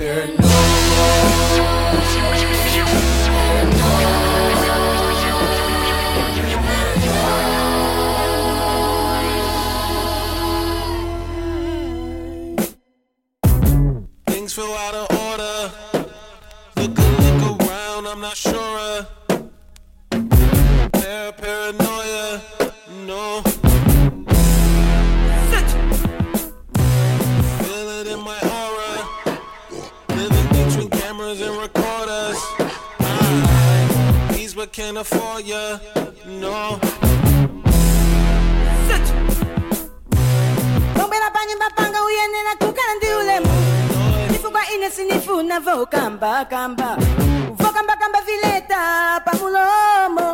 Things feel out of order. Look around, I'm not sure. Paranoia, no. Feel it in my aura. Living between cameras and recorders. Peace but can't afford ya, no. Sinifu na vokamba kamba vileta pamulomo.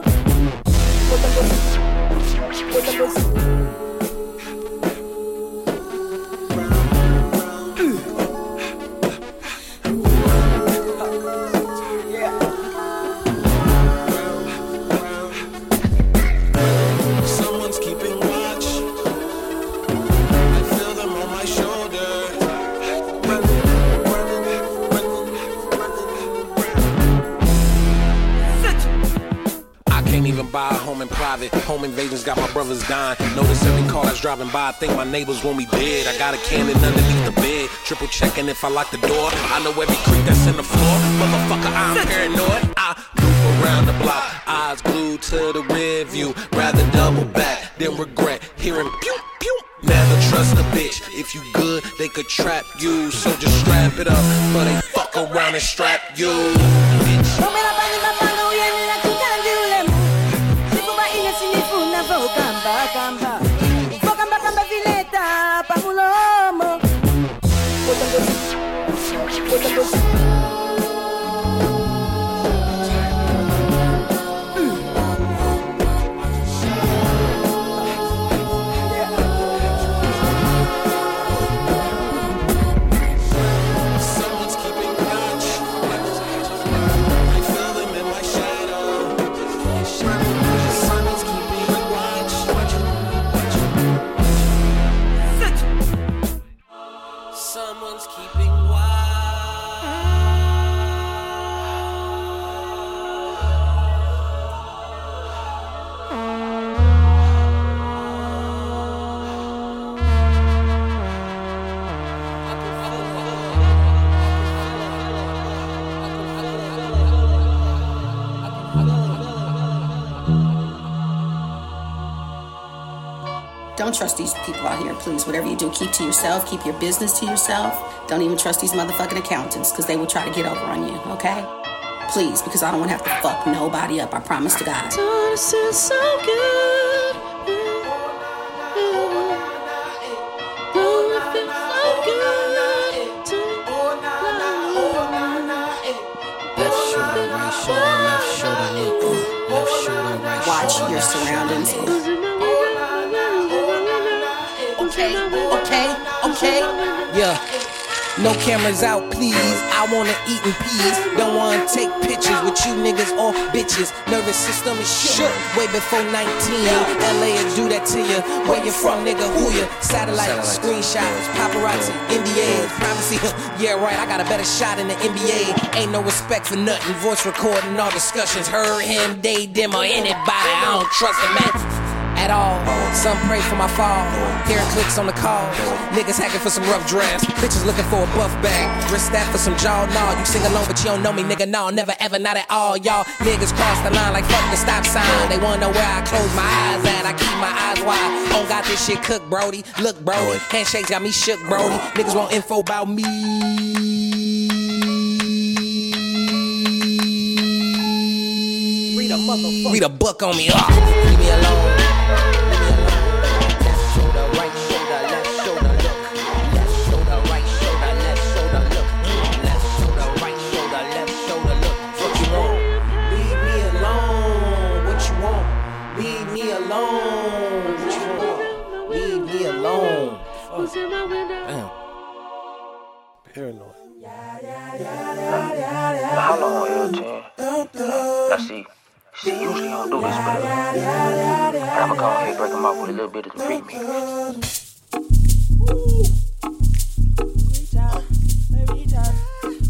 Someone's keeping watch. I feel them on my shoulder. Can't even buy a home in private. Home invasions got my brothers dying. Notice every car that's driving by. I think my neighbors want me dead. I got a cannon underneath the bed. Triple checking if I lock the door. I know every creek that's in the floor. Motherfucker, I'm paranoid. I loop around the block. Eyes glued to the rear view. Rather double back than regret hearing pew pew. Never trust a bitch. If you good, they could trap you. So just strap it up. But they fuck around and strap you. Bitch. Vokamba vileta pamulomo. Someone's keeping watch. I feel them in my shadow. Someone's keeping watch. Someone's keeping watch. Don't trust these people out here, please. Whatever you do, keep to yourself. Keep your business to yourself. Don't even trust these motherfucking accountants, because they will try to get over on you, okay? Please, because I don't want to have to fuck nobody up. I promise to God. This is so good. Oh, it feels so good. Left shoulder, right shoulder, left shoulder, look. Left shoulder, right shoulder. Watch your surroundings. Okay. Yeah. No cameras out, please. I wanna eat in peace. Don't wanna take pictures with you niggas or bitches. Nervous system is shook way before 19. LA will do that to you. Where you from, nigga? Who you? Satellite, screenshots, paparazzi, NDAs, privacy. Yeah, right. I got a better shot in the NBA. Ain't no respect for nothing. Voice recording all discussions. Her, him, they, them, or anybody. I don't trust them, man. At all, some pray for my fall. Hearing clicks on the calls. Niggas hacking for some rough drafts. Bitches looking for a buff bag. Wrist that for some jaw. Nah, you sing along, but you don't know me, nigga. No, never ever, not at all. Y'all niggas cross the line like fuck the stop sign. They wanna know where I close my eyes at. I keep my eyes wide. Don't got this shit cooked, Brody. Look, Brody. Handshakes got me shook, Brody. Niggas want info about me. Read a book on me. Leave me alone. Damn. Paranoid. How long, L10? Now see, usually I don't do this, but I'ma go ahead and break them off with a little bit of the freak me. Every time.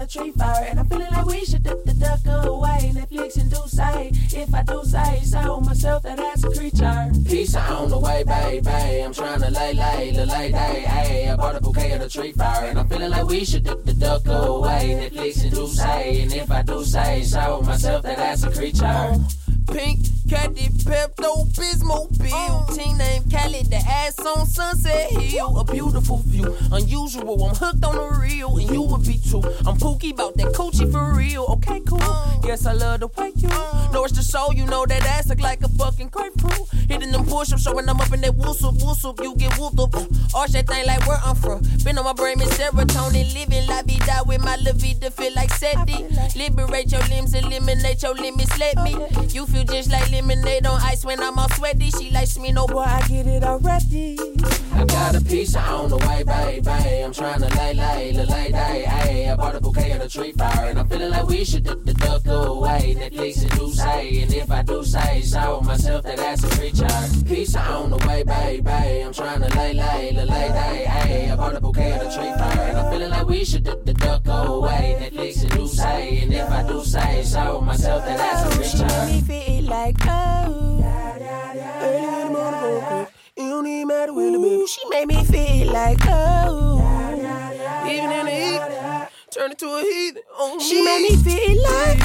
a tree fire. And I'm feeling like we should duck away. Netflix and do say, if I do say so myself, that as a creature. Peace on the way, baby. I'm trying to lay day. Hey, I bought a bouquet of the tree fire. And I'm feeling like we should duck away. Netflix and do say, and if I do say so myself, that as a creature. Pink, Caddy, Pepto, Bismol, Bill. Teen named Cali, the ass on Sunset Hill. A beautiful view, unusual. I'm hooked on the real, and you would be too. I'm pookie about that coochie for real. Okay, cool. Yes, I love the way you know it's the show. You know that ass look like a fucking grapefruit. Hitting them push-ups, showing them up in that whoop, you get whooped up. Arch that thing like where I'm from. Been on my brain, Miss serotonin. Living la vida with my la vida, feel like SETI. Liberate your limbs, eliminate your limits, let me. You feel just like lemonade on ice when I'm all sweaty. She likes me, no boy, I get it already. I got a pizza on the way, baby. I'm trying to lay day. Hey, I bought a bouquet of the tree fire. And I'm feeling like we should duck away. Netflix and do say, and if I do say so myself, that ass a creature. Pizza on the way, baby. I'm trying to lay day. Hey, I bought a bouquet of the tree fire. And I'm feeling like we should duck away. Netflix and do say, and if I do say so myself, that ass a creature. She made me feel like, oh, early in the morning, it don't even matter when the baby. She made me feel like, oh, even in the heat, turn it to a heathen. Oh, she made me feel like,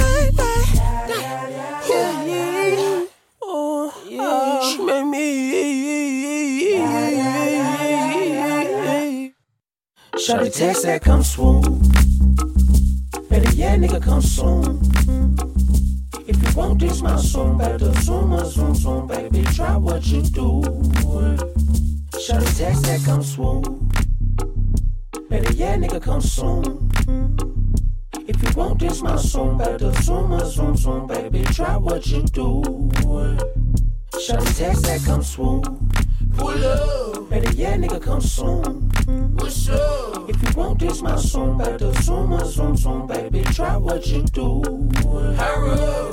yeah. Oh, yeah. She made me, Shawty text that come swoon. Better yeah, nigga come soon. If you want this my song, better zoom, baby, try what you do. Shawty text that come swoon. Better yeah, nigga come soon. If you want this my song, better zoom, baby, try what you do. Shawty text that come swoon. Pull up. Better yeah, nigga come soon. What's up? If you want this my song, better zoom, baby, try what you do. Hurry up.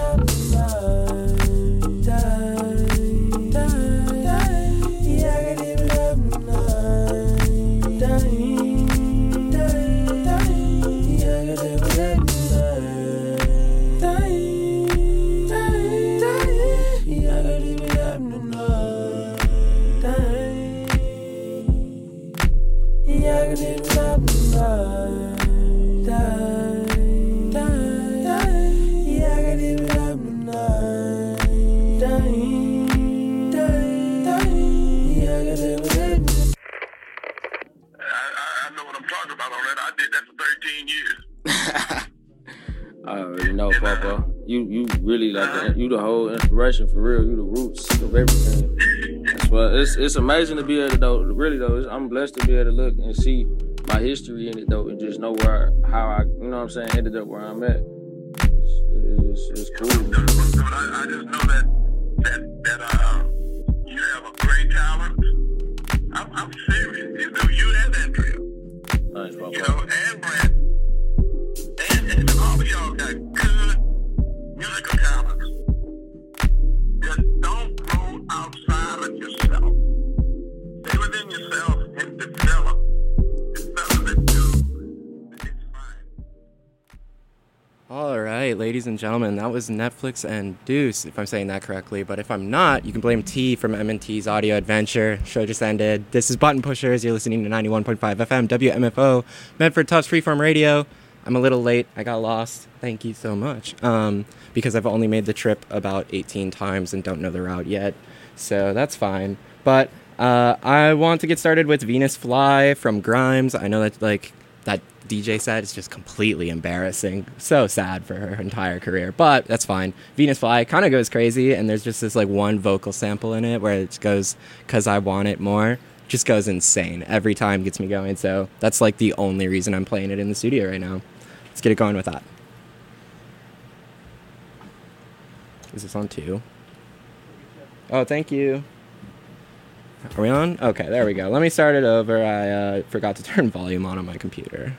You really like you the whole inspiration for real. You the roots of everything. That's why it's amazing to be able to though. I'm blessed to be able to look and see my history in it though, and just know how I you know what I'm saying ended up where I'm at. It's cool. I just know that you have a great talent. I'm serious. You and Andrea. Nice, bro. You know, and Brent. And all of y'all got good musical talents. Just don't go outside of yourself. Stay within yourself and develop it too. It's fine. All right, ladies and gentlemen, that was Netflix and Deuce, if I'm saying that correctly. But if I'm not, you can blame T from M&T's Audio Adventure. Show just ended. This is Button Pushers. You're listening to 91.5 FM, WMFO, Medford Tufts Freeform Radio. I'm a little late. I got lost. Thank you so much. Because I've only made the trip about 18 times and don't know the route yet. So that's fine. But I want to get started with Venus Fly from Grimes. I know that that DJ set is just completely embarrassing. So sad for her entire career. But that's fine. Venus Fly kind of goes crazy. And there's just this one vocal sample in it where it goes, 'cause I want it more. Just goes insane. Every time gets me going. So that's the only reason I'm playing it in the studio right now. Let's get it going with that. Is this on 2? Oh, thank you. Are we on? Okay, there we go. Let me start it over. I forgot to turn volume on my computer.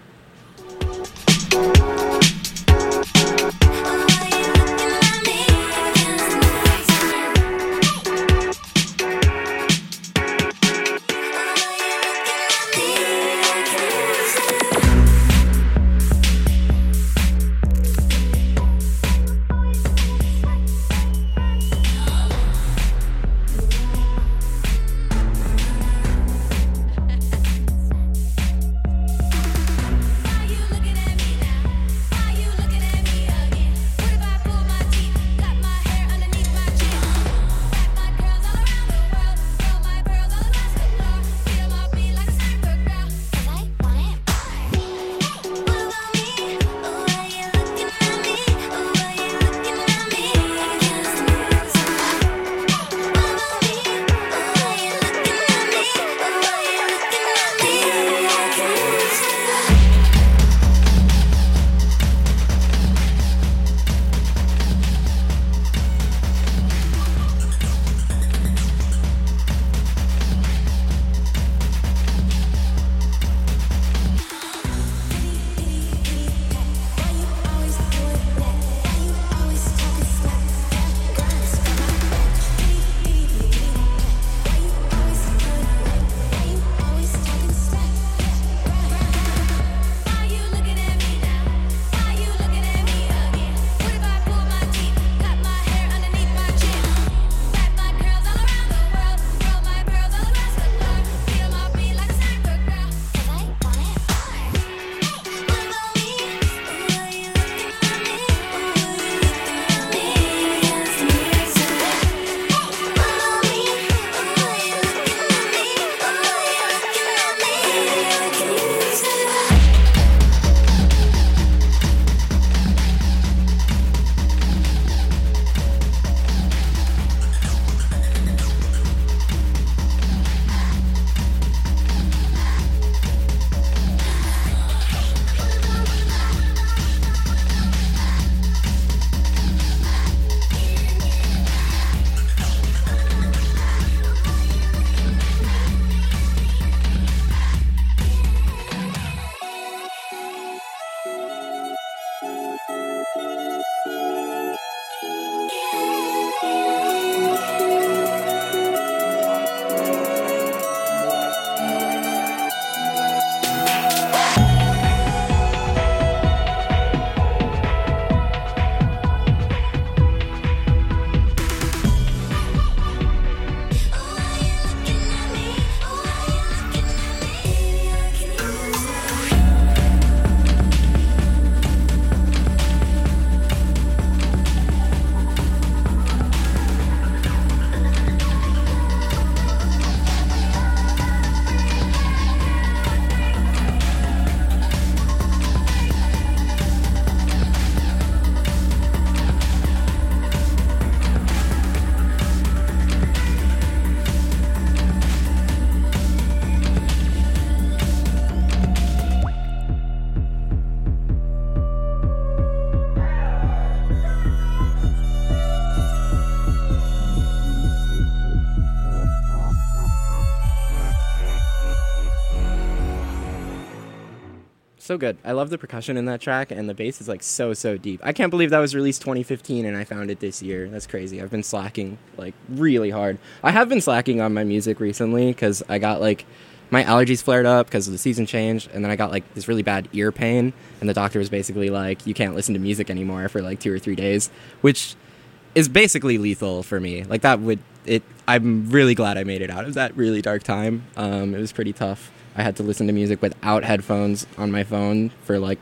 So good. I love the percussion in that track, and the bass is like so deep. I can't believe that was released 2015 and I found it this year. That's crazy. I've been slacking like really hard. I have been slacking on my music recently because I got like my allergies flared up because the season changed, and then I got like this really bad ear pain, and the doctor was basically like, you can't listen to music anymore for like 2 or 3 days, which is basically lethal for me. Like I'm really glad I made it out of that really dark time. It was pretty tough. I had to listen to music without headphones on my phone for like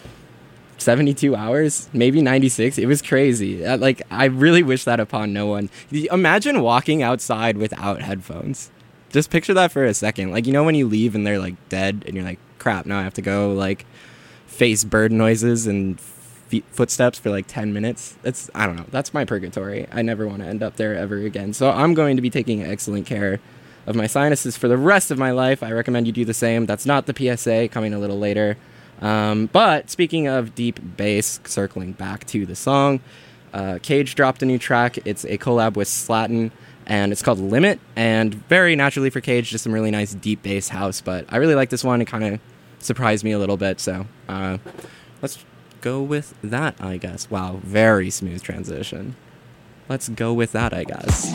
72 hours, maybe 96. It was crazy. I really wish that upon no one. Imagine walking outside without headphones. Just picture that for a second. Like, you know when you leave and they're like dead and you're like, crap, now I have to go like face bird noises and footsteps for like 10 minutes. I don't know. That's my purgatory. I never want to end up there ever again. So I'm going to be taking excellent care of my sinuses for the rest of my life. I recommend you do the same. That's not the PSA, coming a little later. But speaking of deep bass, circling back to the song, Cage dropped a new track. It's a collab with Slatin, and it's called Limit, and very naturally for Cage, just some really nice deep bass house. But I really like this one. It kind of surprised me a little bit, so let's go with that, I guess. Wow, very smooth transition. Let's go with that, I guess.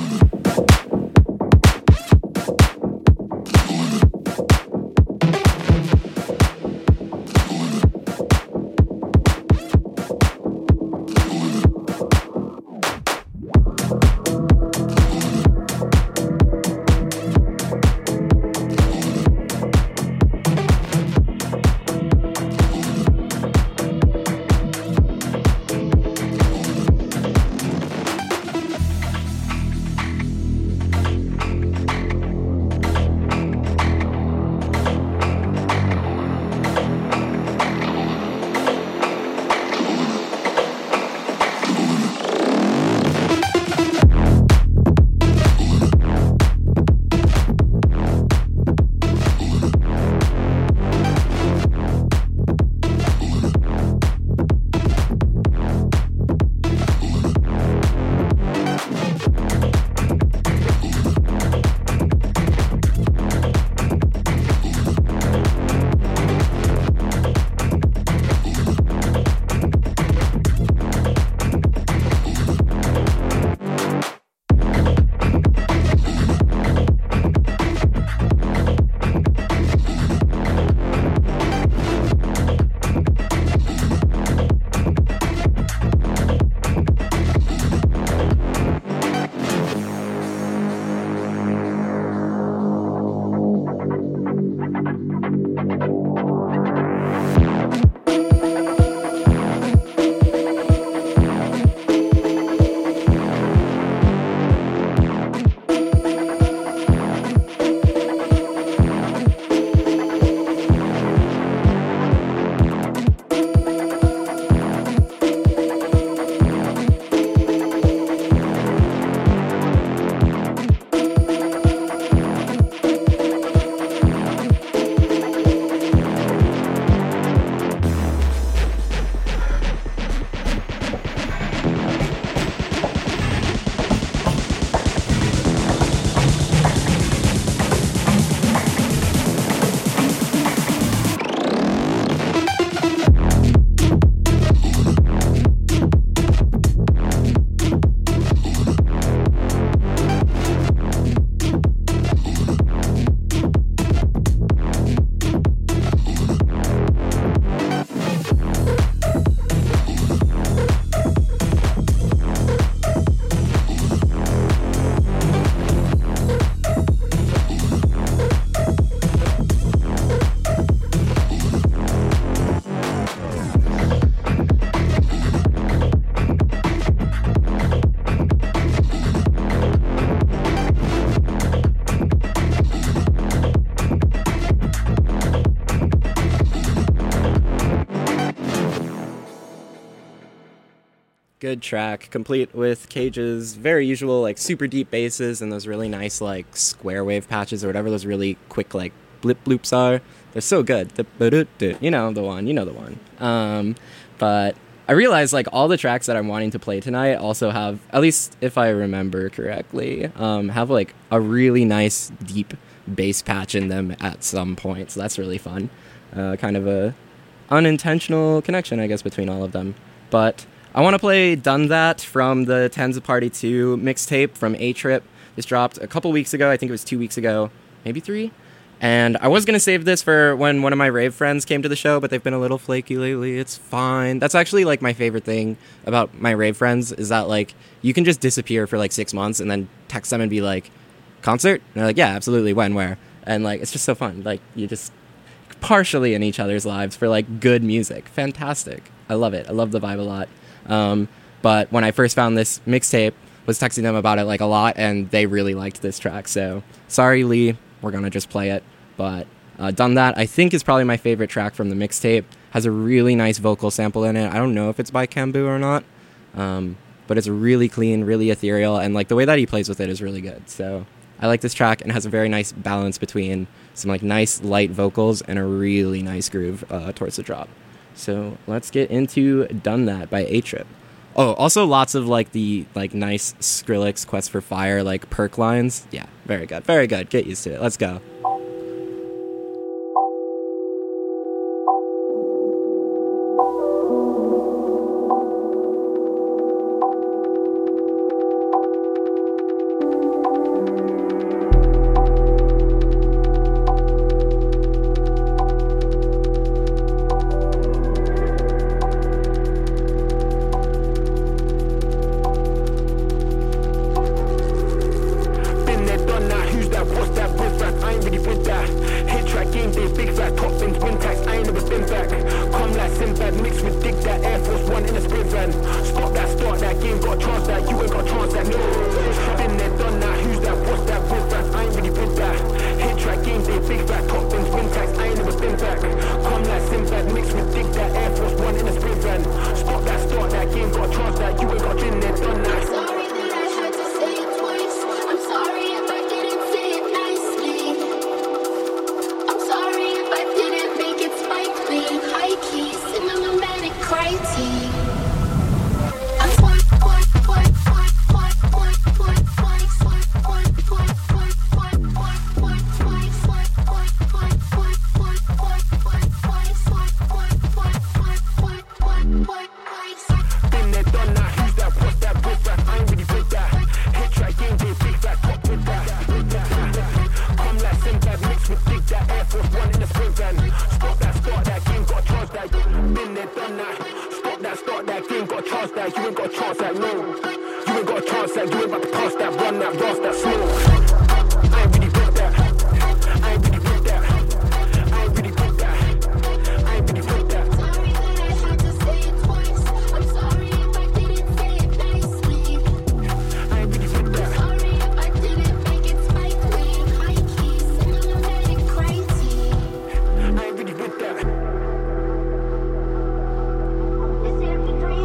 good track, complete with Cage's very usual, like, super deep basses and those really nice, like, square wave patches or whatever those really quick, like, blip bloops are. They're so good. You know the one. But I realized, like, all the tracks that I'm wanting to play tonight also have, at least if I remember correctly, have, like, a really nice deep bass patch in them at some point. So that's really fun. Kind of a unintentional connection, I guess, between all of them. But I want to play Done That from the Tens of Party 2 mixtape from A-Trip. This dropped a couple weeks ago. I think it was 2 weeks ago, maybe 3. And I was going to save this for when one of my rave friends came to the show, but they've been a little flaky lately. It's fine. That's actually, like, my favorite thing about my rave friends is that, like, you can just disappear for, like, 6 months and then text them and be like, concert? And they're like, yeah, absolutely, when, where? And, like, it's just so fun. Like, you just partially in each other's lives for, like, good music. Fantastic. I love it. I love the vibe a lot. But when I first found this mixtape, was texting them about it, like, a lot, and they really liked this track. So, sorry, Lee. We're going to just play it. But Done That, I think, is probably my favorite track from the mixtape. Has a really nice vocal sample in it. I don't know if it's by Kambu or not. But it's really clean, really ethereal, and, like, the way that he plays with it is really good. So I like this track, and it has a very nice balance between some, like, nice light vocals and a really nice groove towards the drop. So let's get into Done That by A-Trip. Oh, also lots of, like, the, like, nice Skrillex Quest for Fire, like, perk lines. Yeah, very good. Very good. Get used to it. Let's go.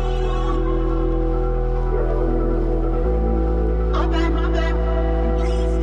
Please.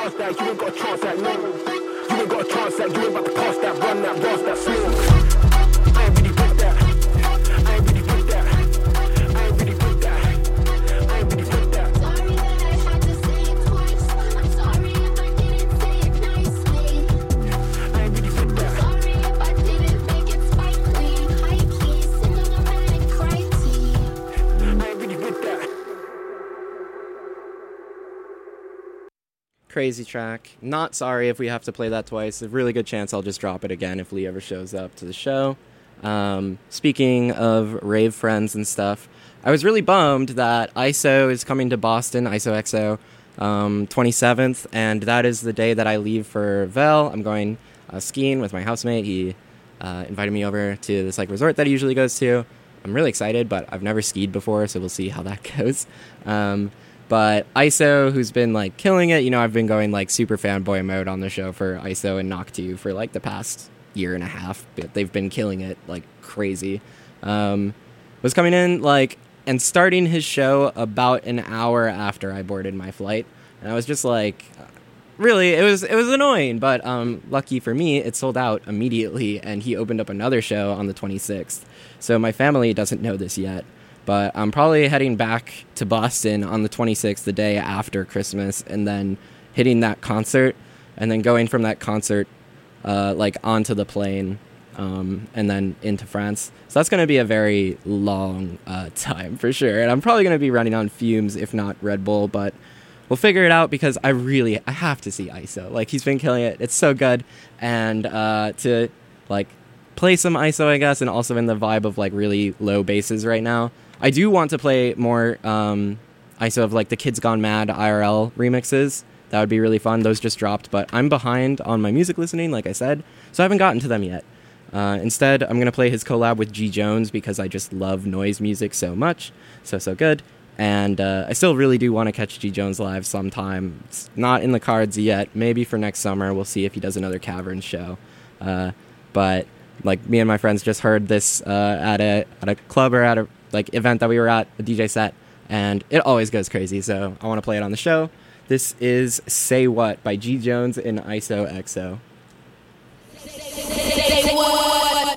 chance that, you ain't got a chance that, no. You ain't got a chance that, you ain't about to pass that, run that, boss that, slow. I ain't really with that. I ain't really with that. I ain't really with that. I ain't really with that. Sorry that I had to say it twice. I'm sorry if I didn't say it nicely. I ain't really with that. Sorry if I didn't make it spitefully. High key, cinematic, crazy. I ain't really with that. Crazy track. Not sorry if we have to play that twice. A really good chance I'll just drop it again if Lee ever shows up to the show. Speaking of rave friends and stuff, I was really bummed that ISO is coming to Boston, ISO XO, 27th, and that is the day that I leave for Vel. I'm going skiing with my housemate. He invited me over to this resort that he usually goes to. I'm really excited, but I've never skied before, so we'll see how that goes. But ISO, who's been killing it, I've been going super fanboy mode on the show for ISO and Noctu for the past year and a half, but they've been killing it like crazy. Was coming in and starting his show about an hour after I boarded my flight, and I was just really, it was annoying, but lucky for me, it sold out immediately, and he opened up another show on the 26th. So my family doesn't know this yet, but I'm probably heading back to Boston on the 26th, the day after Christmas, and then hitting that concert, and then going from that concert onto the plane, and then into France. So that's going to be a very long time for sure, and I'm probably going to be running on fumes, if not Red Bull, but we'll figure it out because I have to see ISO. He's been killing it. It's so good, and to play some ISO, I guess, and also in the vibe of really low basses right now. I do want to play more ISO of the Kids Gone Mad IRL remixes. That would be really fun. Those just dropped, but I'm behind on my music listening, like I said, so I haven't gotten to them yet. Instead, I'm going to play his collab with G. Jones because I just love noise music so much. So good. And I still really do want to catch G. Jones live sometime. It's not in the cards yet. Maybe for next summer. We'll see if he does another Caverns show. But me and my friends just heard this at a club or at a event that we were at, a DJ set, and it always goes crazy, so I want to play it on the show. This is Say What by G. Jones and ISO XO. Say what?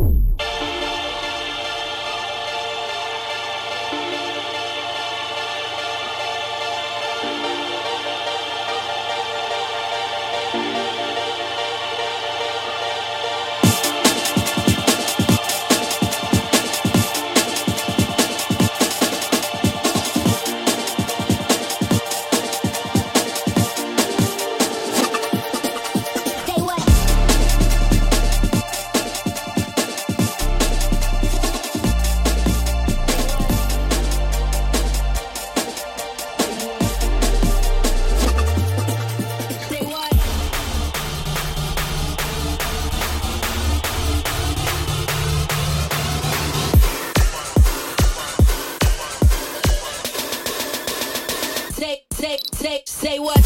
Say what?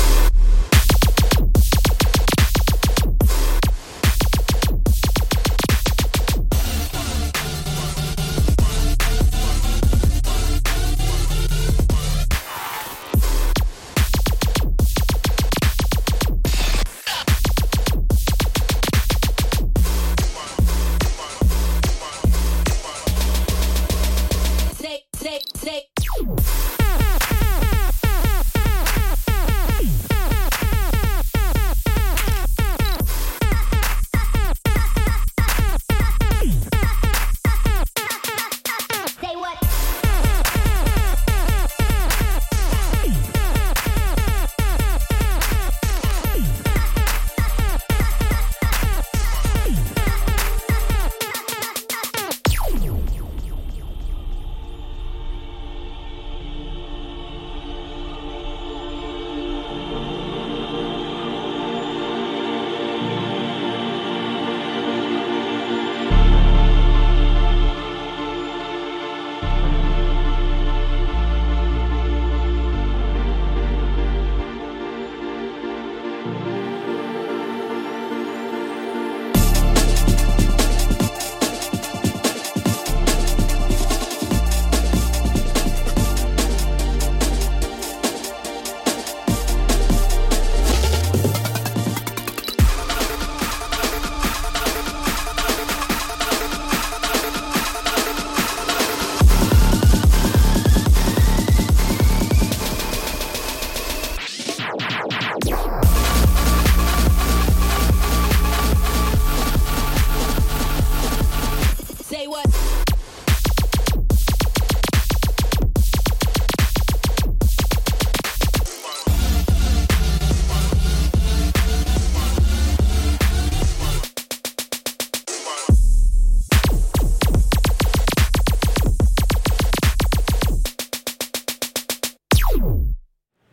Say.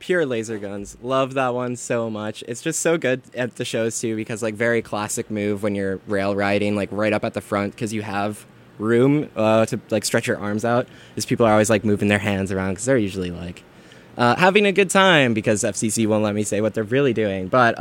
Pure Laser Guns. Love that one so much. It's just so good at the shows too, because like very classic move when you're rail riding, like right up at the front, because you have room to like stretch your arms out. Is people are always like moving their hands around because they're usually like having a good time, because FCC won't let me say what they're really doing. But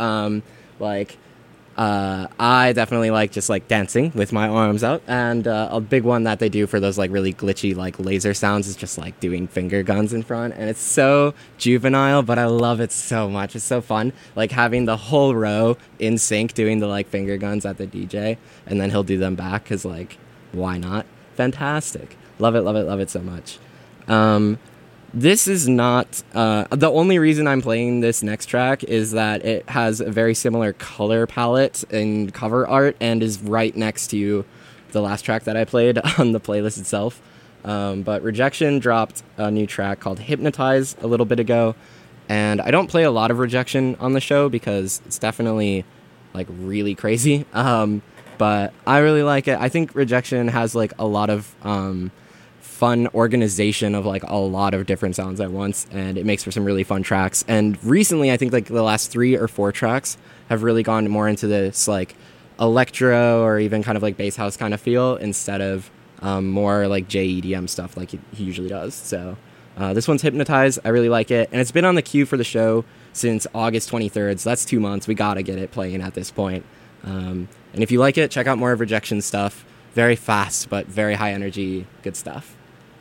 I definitely like just like dancing with my arms out, and a big one that they do for those like really glitchy like laser sounds is just like doing finger guns in front, and it's so juvenile, but I love it so much. It's so fun, like having the whole row in sync doing the like finger guns at the DJ, and then he'll do them back because like why not? Fantastic. Love it so much. This is not the only reason I'm playing this next track is that it has a very similar color palette and cover art and is right next to the last track that I played on the playlist itself. But Rejection dropped a new track called Hypnotize a little bit ago, and I don't play a lot of Rejection on the show because it's definitely like really crazy. But I really like it. I think Rejection has like a lot of fun organization of like a lot of different sounds at once, and it makes for some really fun tracks. And recently I think like the last 3 or 4 tracks have really gone more into this like electro or even kind of like bass house kind of feel instead of more like JEDM stuff like he usually does. So this one's Hypnotize. I really like it, and it's been on the queue for the show since August 23rd, so that's 2 months. We gotta get it playing at this point. And if you like it, check out more of Rejection stuff. Very fast but very high energy, good stuff.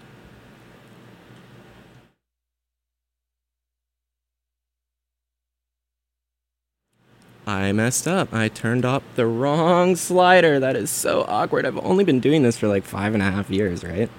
I messed up. I turned up the wrong slider. That is so awkward. I've only been doing this for like 5.5 years, right?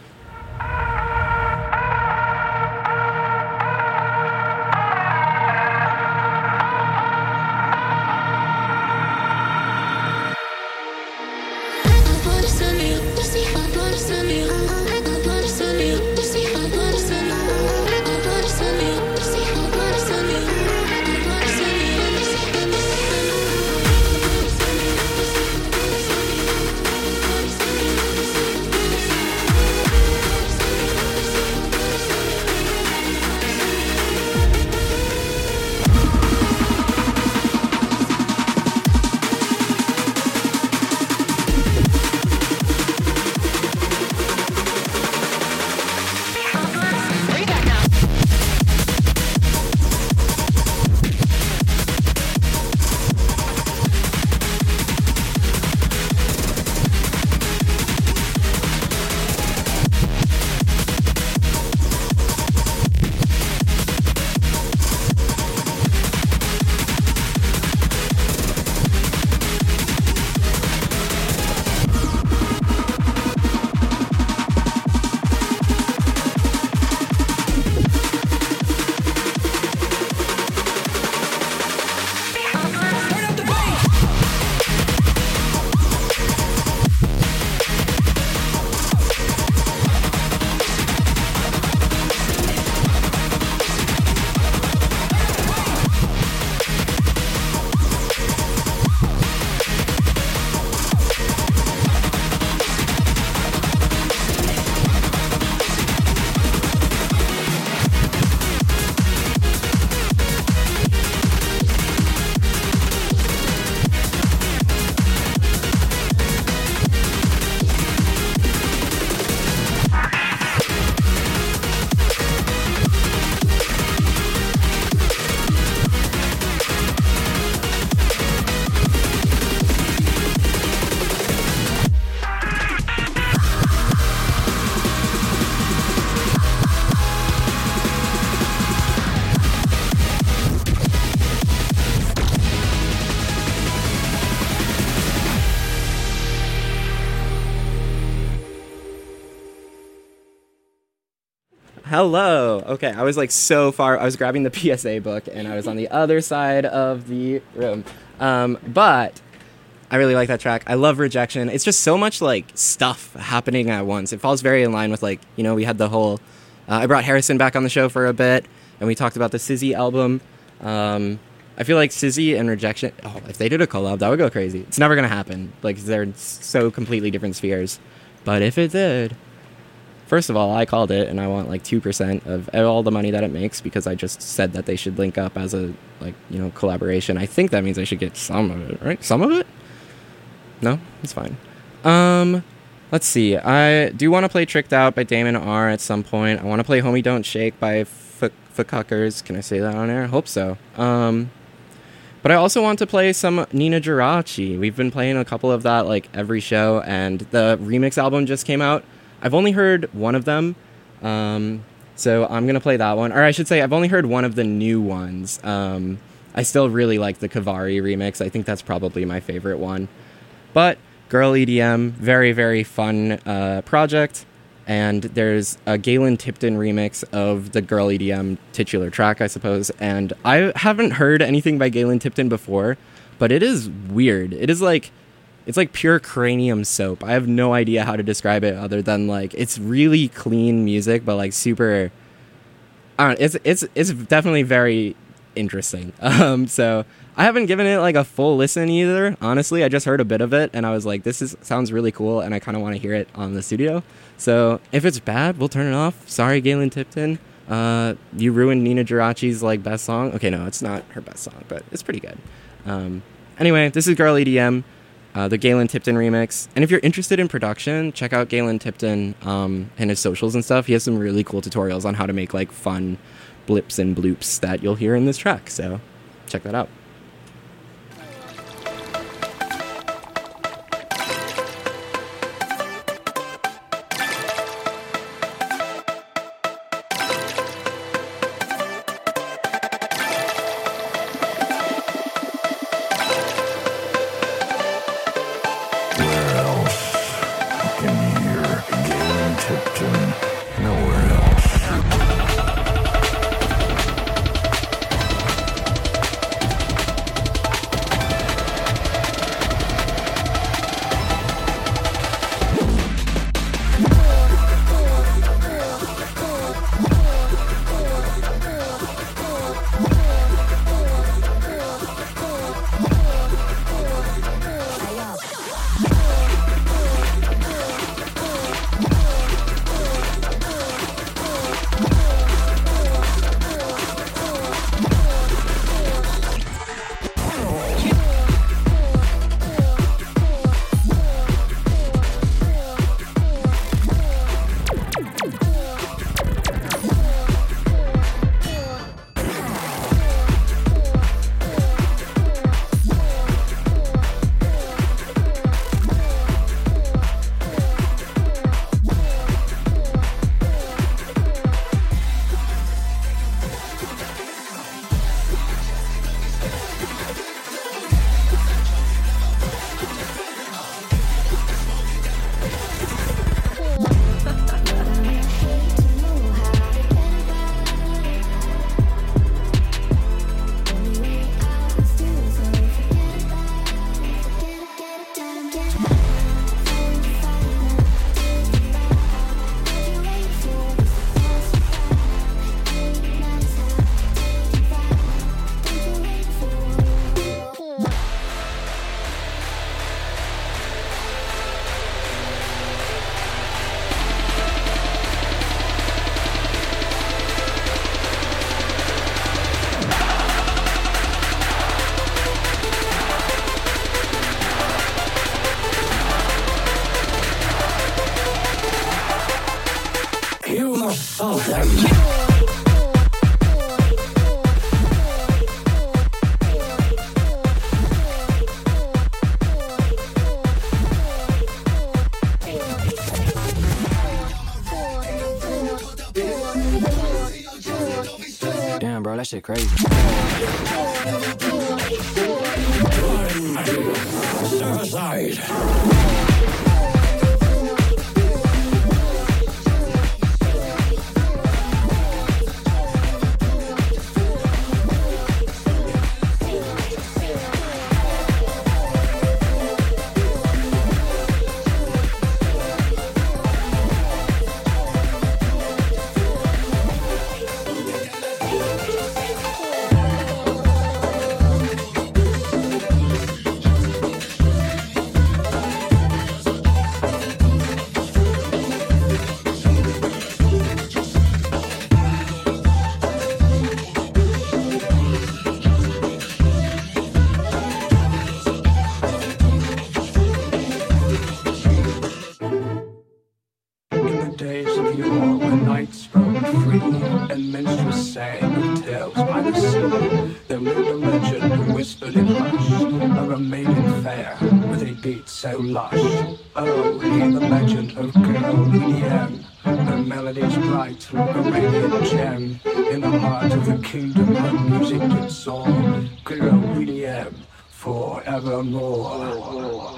Hello. Okay, I was like so far. I was grabbing the PSA book and I was on the other side of the room. But I really like that track. I love Rejection. It's just so much like stuff happening at once. It falls very in line with like, you know, we had the whole. I brought Harrison back on the show for a bit, and we talked about the SZA album. I feel like SZA and Rejection. Oh, if they did a collab, that would go crazy. It's never gonna happen. Like they're so completely different spheres. But if it did. First of all, I called it, and I want like 2% of all the money that it makes because I just said that they should link up as a collaboration. I think that means I should get some of it, right? Some of it? No, it's fine. Let's see. I do want to play Tricked Out by Damon R at some point. I want to play Homie Don't Shake by Fuckers. Can I say that on air? I hope so. But I also want to play some Nina Giraci. We've been playing a couple of that like every show, and the remix album just came out. I've only heard one of them, so I'm going to play that one. Or I should say I've only heard one of the new ones. I still really like the Kavari remix. I think that's probably my favorite one. But Girl EDM, very, very fun project. And there's a Galen Tipton remix of the Girl EDM titular track, I suppose. And I haven't heard anything by Galen Tipton before, but it is weird. It's like pure cranium soap. I have no idea how to describe it other than like it's really clean music, but like super. I don't know, it's definitely very interesting. So I haven't given it like a full listen either. Honestly, I just heard a bit of it and I was like, sounds really cool, and I kind of want to hear it on the studio. So if it's bad, we'll turn it off. Sorry, Galen Tipton. You ruined Nina Giraci's like best song. Okay, no, it's not her best song, but it's pretty good. Anyway, this is Girl EDM, the Galen Tipton remix. And if you're interested in production, check out Galen Tipton and his socials and stuff. He has some really cool tutorials on how to make like fun blips and bloops that you'll hear in this track. So check that out. Damn, bro, that shit crazy. Step aside. and minstrels sang of tales by the sea. There lived a legend who whispered in hush of a maiden fair with a beat so lush. Oh, hear the legend of girl EDM. Her melodies bright like a radiant gem. In the heart of the kingdom her music did soar. Girl EDM forevermore.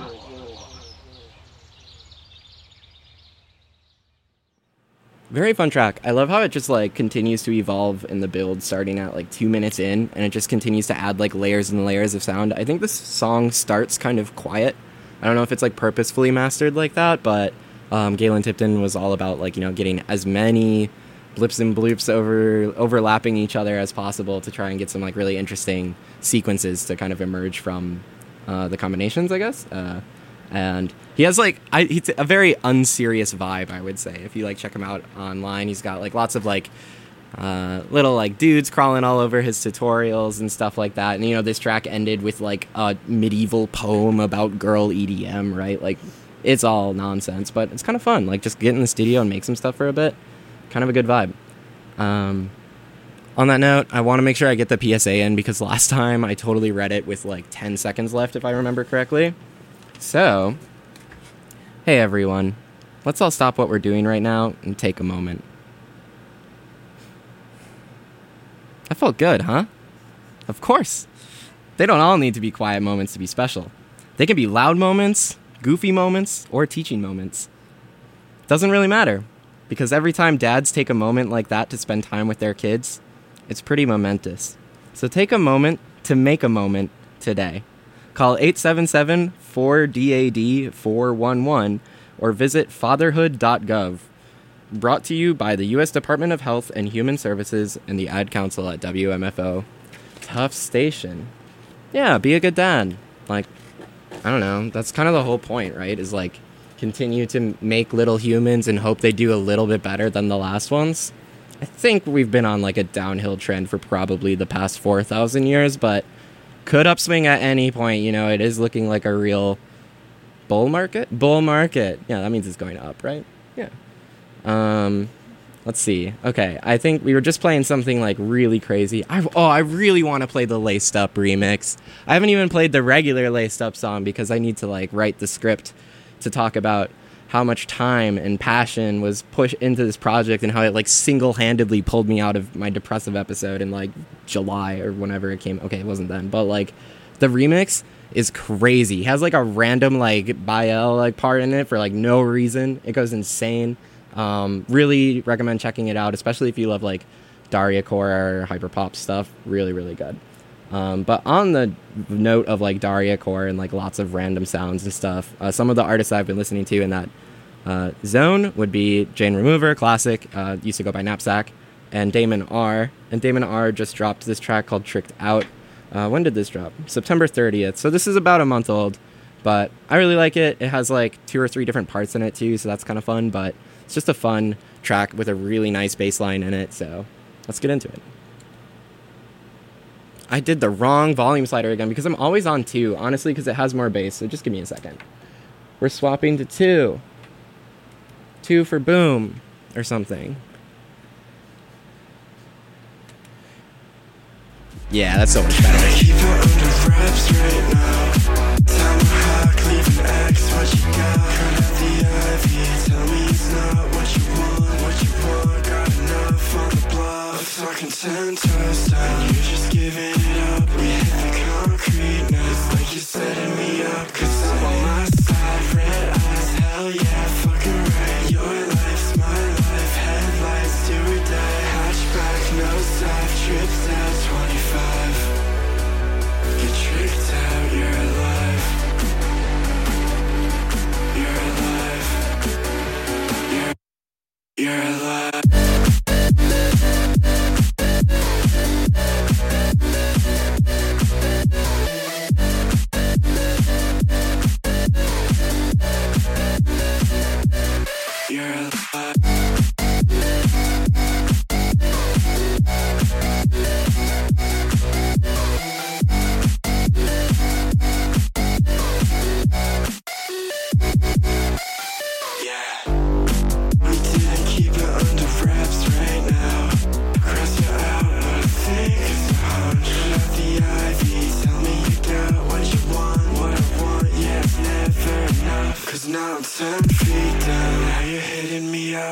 Very fun track. I love how it just like continues to evolve in the build, starting at like 2 minutes in, and it just continues to add like layers and layers of sound. I think this song starts kind of quiet. I don't know if it's like purposefully mastered like that, but Galen Tipton was all about like, you know, getting as many blips and bloops overlapping each other as possible to try and get some like really interesting sequences to kind of emerge from the combinations, I guess. And he has like he's a very unserious vibe, I would say. If you like check him out online, he's got like lots of like little like dudes crawling all over his tutorials and stuff like that. And you know, this track ended with like a medieval poem about girl EDM, right? Like it's all nonsense, but it's kind of fun. Like just get in the studio and make some stuff for a bit. Kind of a good vibe. On that note, I want to make sure I get the PSA in because last time I totally read it with like 10 seconds left, if I remember correctly. So, hey everyone, let's all stop what we're doing right now and take a moment. That felt good, huh? Of course. They don't all need to be quiet moments to be special. They can be loud moments, goofy moments, or teaching moments. Doesn't really matter, because every time dads take a moment like that to spend time with their kids, it's pretty momentous. So take a moment to make a moment today. Call 877-4DAD-411 or visit fatherhood.gov. Brought to you by the U.S. Department of Health and Human Services and the Ad Council at WMFO. Tough station. Yeah, be a good dad. Like, I don't know. That's kind of the whole point, right? Is like continue to make little humans and hope they do a little bit better than the last ones. I think we've been on like a downhill trend for probably the past 4,000 years, but could upswing at any point. You know, it is looking like a real bull market. Yeah, that means it's going up, right? Yeah. Let's see. Okay, I think we were just playing something like really crazy. I really want to play the Laced Up remix. I haven't even played the regular Laced Up song because I need to like write the script to talk about how much time and passion was pushed into this project and how it like single-handedly pulled me out of my depressive episode in like July or whenever it came. Okay, it wasn't then, but like the remix is crazy. It has like a random like Bael like part in it for like no reason. It goes insane. Really recommend checking it out, especially if you love like Daria Core or hyperpop stuff. Really, really good. But on the note of like Daria Core and like lots of random sounds and stuff, some of the artists I've been listening to in that zone would be Jane Remover, classic, used to go by Knapsack, and Damon R. And Damon R just dropped this track called Tricked Out. When did this drop? September 30th. So this is about a month old, but I really like it. It has like 2 or 3 different parts in it too, so that's kind of fun, but it's just a fun track with a really nice bass line in it, so let's get into it. I did the wrong volume slider again because I'm always on 2, honestly, because it has more bass, so just give me a second. We're swapping to 2. 2 for boom, or something. Yeah, that's so much better. Keep it under wraps right now. Tell me how, leave an X, what you got? Cut out the ivy, tell me it's not what you want, got enough on the block. A fucking 10 toes down, you're just giving it up. We hit the concrete now, it's like you're setting me up. Cause I'm on my side, red eyes, hell yeah, fucking right. Your life's my life, headlights, do or die. Hatchback, no side, trips out 25. Get tricked out, you're alive. You're alive. You're alive. You're alive.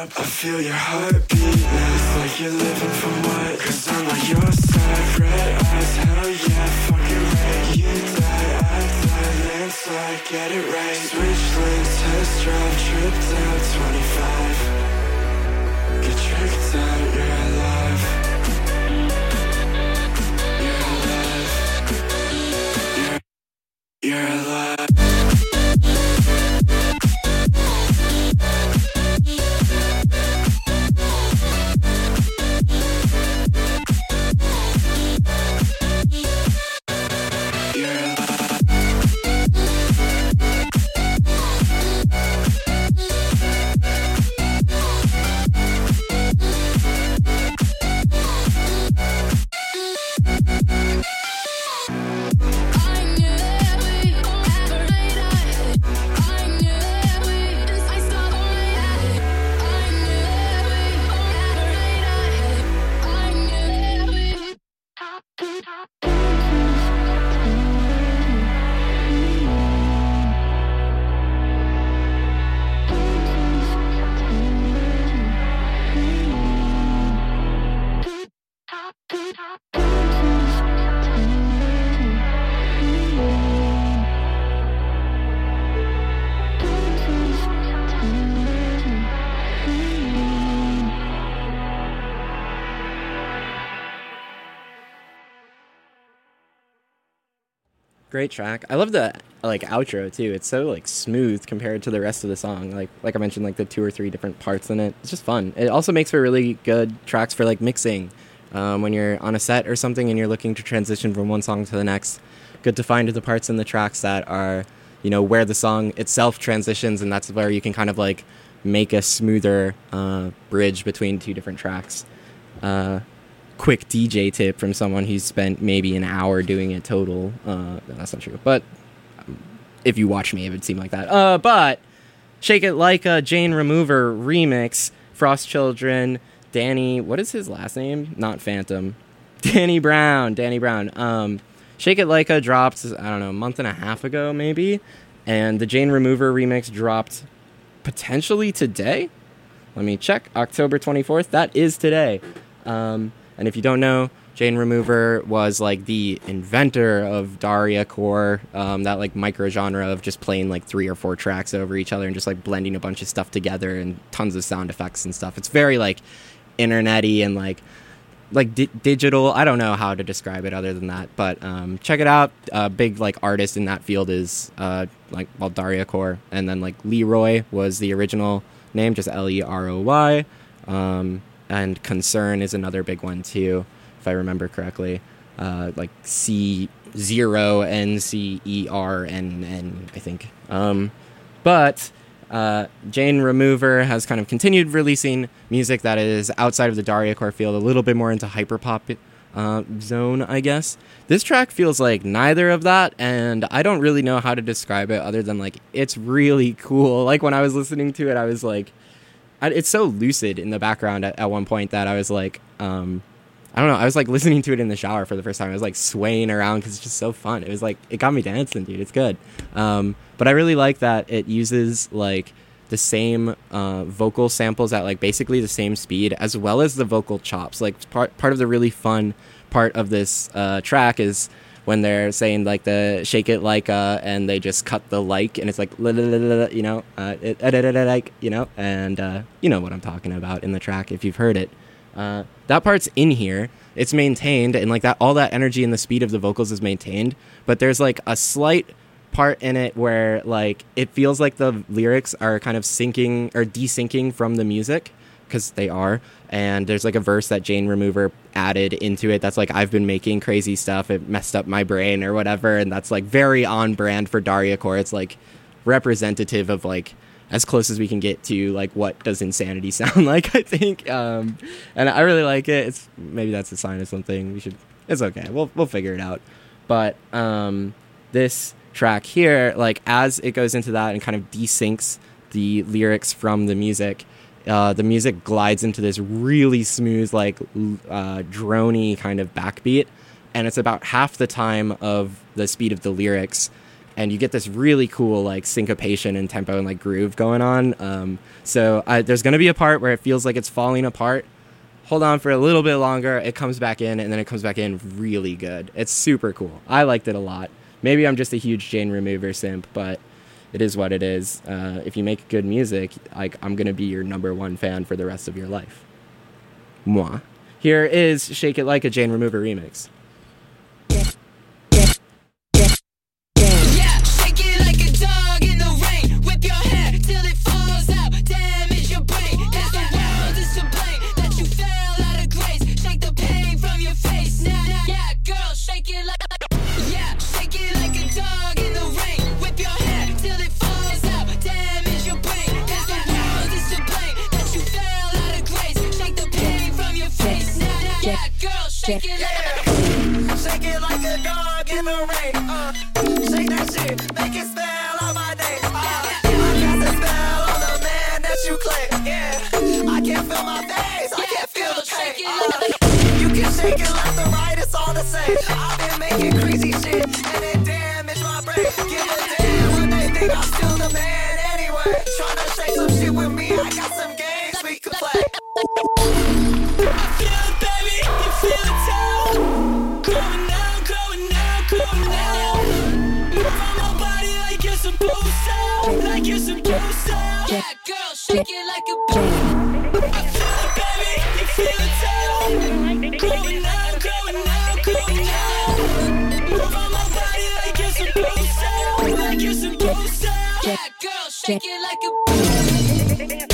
up. I feel your heartbeat now. It's like you're living for what? Cause I'm on your side. Red eyes, hell yeah, fucking right. You die, I die, landslide, get it right. Switch lanes, test drive, trip down 25. Get tricked out, you're alive. You're alive. Great track. I love the outro too. It's so smooth compared to the rest of the song. Like I mentioned, the 2 or 3 different parts in it. It's just fun. It also makes for really good tracks for mixing when you're on a set or something and you're looking to transition from one song to the next. Good to find the parts in the tracks that are, where the song itself transitions, and that's where you can kind of make a smoother bridge between 2 different tracks. Quick DJ tip from someone who's spent maybe an hour doing it total. That's not true, but if you watch me, it would seem like that. But Shake It Like a Jane Remover remix, Frost Children, Danny, what is his last name? Not Phantom. Danny Brown. Shake It Like a dropped, I don't know, a month and a half ago maybe, and the Jane Remover remix dropped potentially today. Let me check. October 24th. That is today. And if you don't know, Jane Remover was the inventor of Daria Core, that micro genre of just playing 3 or 4 tracks over each other and just blending a bunch of stuff together and tons of sound effects and stuff. It's very internet-y and digital. I don't know how to describe it other than that, but check it out. Big artist in that field is Daria Core, and then Leroy was the original name, just Leroy. And Concern is another big one too, if I remember correctly. C0NCERNN, I think. But Jane Remover has kind of continued releasing music that is outside of the Daria Core field, a little bit more into hyperpop zone, I guess. This track feels like neither of that, and I don't really know how to describe it other than it's really cool. When I was listening to it, I was it's so lucid in the background at one point that I was I don't know, I was listening to it in the shower for the first time. I was swaying around because it's just so fun. It was it got me dancing, dude. It's good. But I really like that it uses the same vocal samples at basically the same speed, as well as the vocal chops. Part of the really fun part of this track is when they're saying the shake it and they just cut the and it's and you know what I'm talking about in the track if you've heard it. That part's in here. It's maintained, and that all that energy and the speed of the vocals is maintained, but there's a slight part in it where it feels like the lyrics are kind of syncing or desyncing from the music, because they are, and there's a verse that Jane Remover added into it that's I've been making crazy stuff, it messed up my brain or whatever, and that's very on brand for Daria Core. It's representative of as close as we can get to what does insanity sound like, I think. And I really like it. It's maybe that's a sign of something. It's okay, we'll figure it out. But this track here, as it goes into that and kind of desyncs the lyrics from the music glides into this really smooth, droney kind of backbeat, and it's about half the time of the speed of the lyrics, and you get this really cool like syncopation and tempo and like groove going on. So there's going to be a part where it feels like it's falling apart. Hold on for a little bit longer, it comes back in, and then it comes back in really good. It's super cool. I liked it a lot. Maybe I'm just a huge Jane Remover simp, but it is what it is. If you make good music, I'm going to be your #1 fan for the rest of your life. Moi. Here is Shake It Like a Jane Remover remix. Shake it like a dog in the rain. Shake that shit, make it spell on my name. I cast a spell on the man that you claim. Yeah, I can't feel my face, I can't feel the pain. You can shake it left or right, it's all the same. I've been making crazy shit and it damaged my brain. Give a damn when they think I'm still the man anyway. Tryna shake some shit with me, I got some games we can play. I feel it, baby, you feel it too. Growing now, growing now, growing now. Move on my body like you're supposed to, like you're supposed to. Yeah, girl, shake it like a baby. I feel it, baby, you feel it too. Growing now, growing now, growing now. Move on my body like you're supposed to, like you're supposed to. Yeah, girl, shake it like a baby.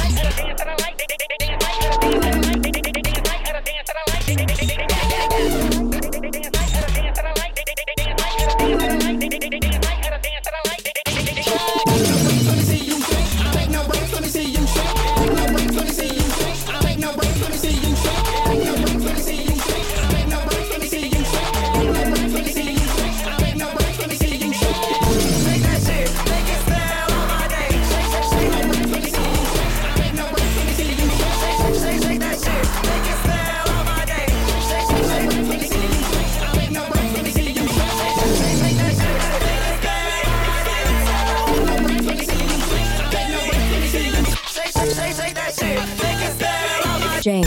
Jane.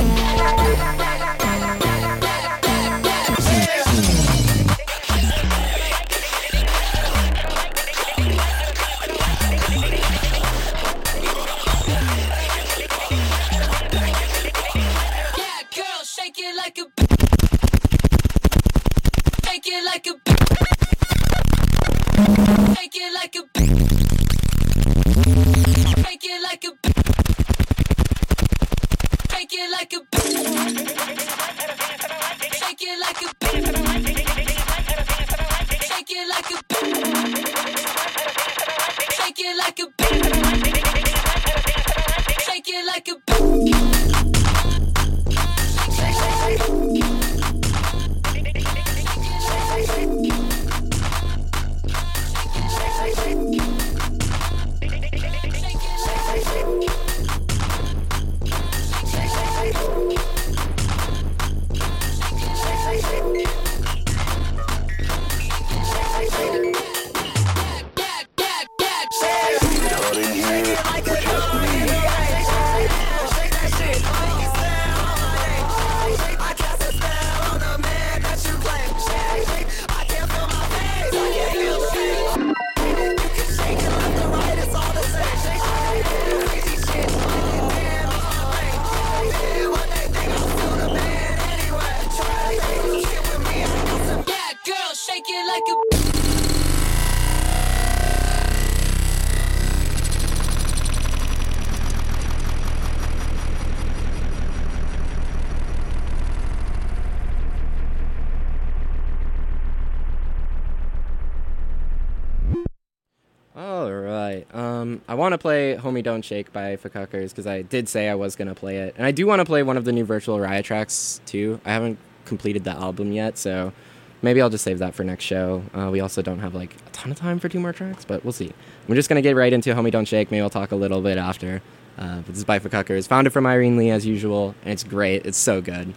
I want to play Homie Don't Shake by Fuckers because I did say I was going to play it. And I do want to play one of the new Virtual Riot tracks too. I haven't completed the album yet, so maybe I'll just save that for next show. We also don't have like a ton of time for 2 more tracks, but we'll see. I'm just going to get right into Homie Don't Shake. Maybe I'll talk a little bit after. But this is by Fuckers. Found it from Irene Lee as usual, and it's great. It's so good.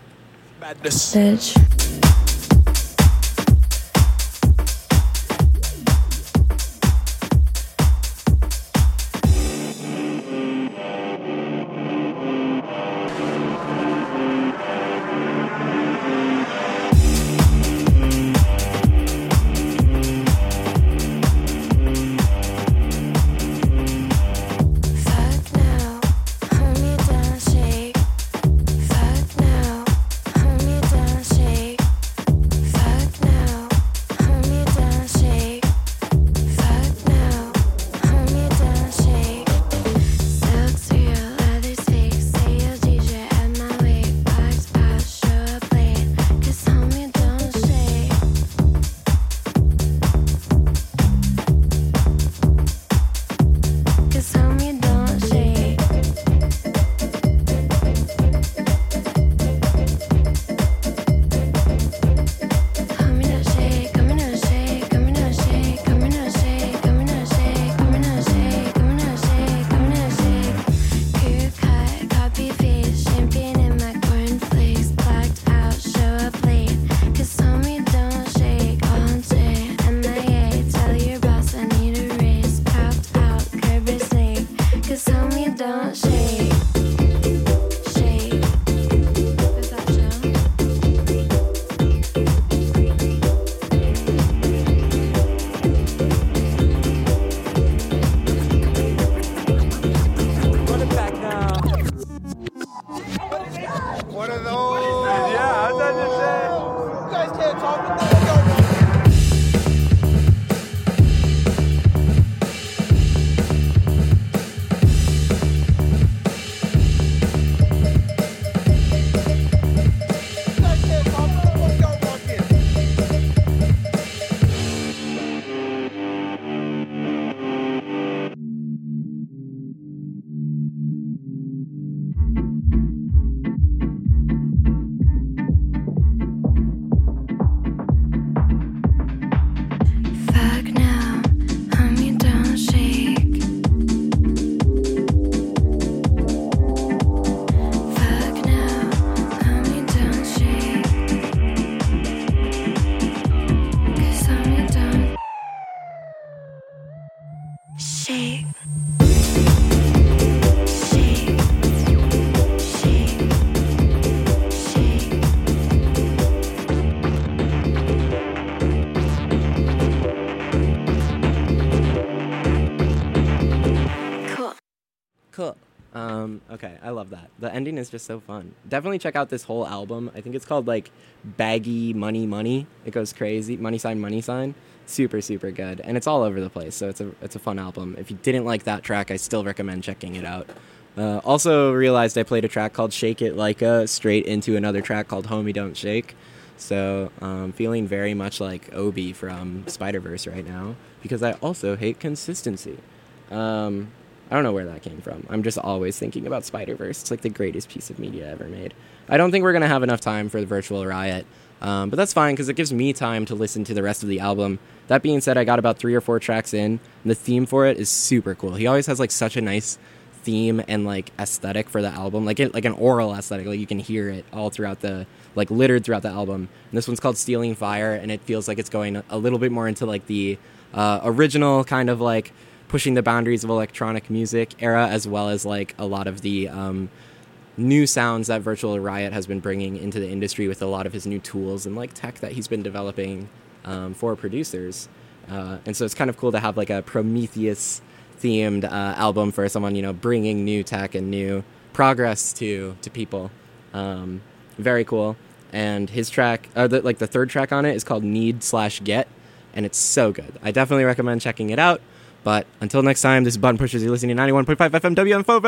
Bitch. Okay, I love that. The ending is just so fun. Definitely check out this whole album. I think it's called like Baggy Money. It goes crazy. Money sign. Super, super good. And it's all over the place, so it's a fun album. If you didn't like that track, I still recommend checking it out. Also realized I played a track called Shake It Like a straight into another track called Homie Don't Shake. So feeling very much like Obi from Spider-Verse right now, because I also hate consistency. I don't know where that came from. I'm just always thinking about Spider-Verse. It's like the greatest piece of media ever made. I don't think we're going to have enough time for the Virtual Riot, but that's fine because it gives me time to listen to the rest of the album. That being said, I got about 3 or 4 tracks in, and the theme for it is super cool. He always has like such a nice theme and like aesthetic for the album, like an oral aesthetic. Like you can hear it all throughout littered throughout the album. And this one's called Stealing Fire, and it feels like it's going a little bit more into like the original kind of like pushing the boundaries of electronic music era, as well as like a lot of the new sounds that Virtual Riot has been bringing into the industry with a lot of his new tools and like tech that he's been developing for producers. And so it's kind of cool to have like a Prometheus themed album for someone, you know, bringing new tech and new progress to people. Very cool. And his track, the third track on it is called Need/Get, and it's so good. I definitely recommend checking it out. But until next time, this is Button Pushers. You're listening to 91.5 FM WM4.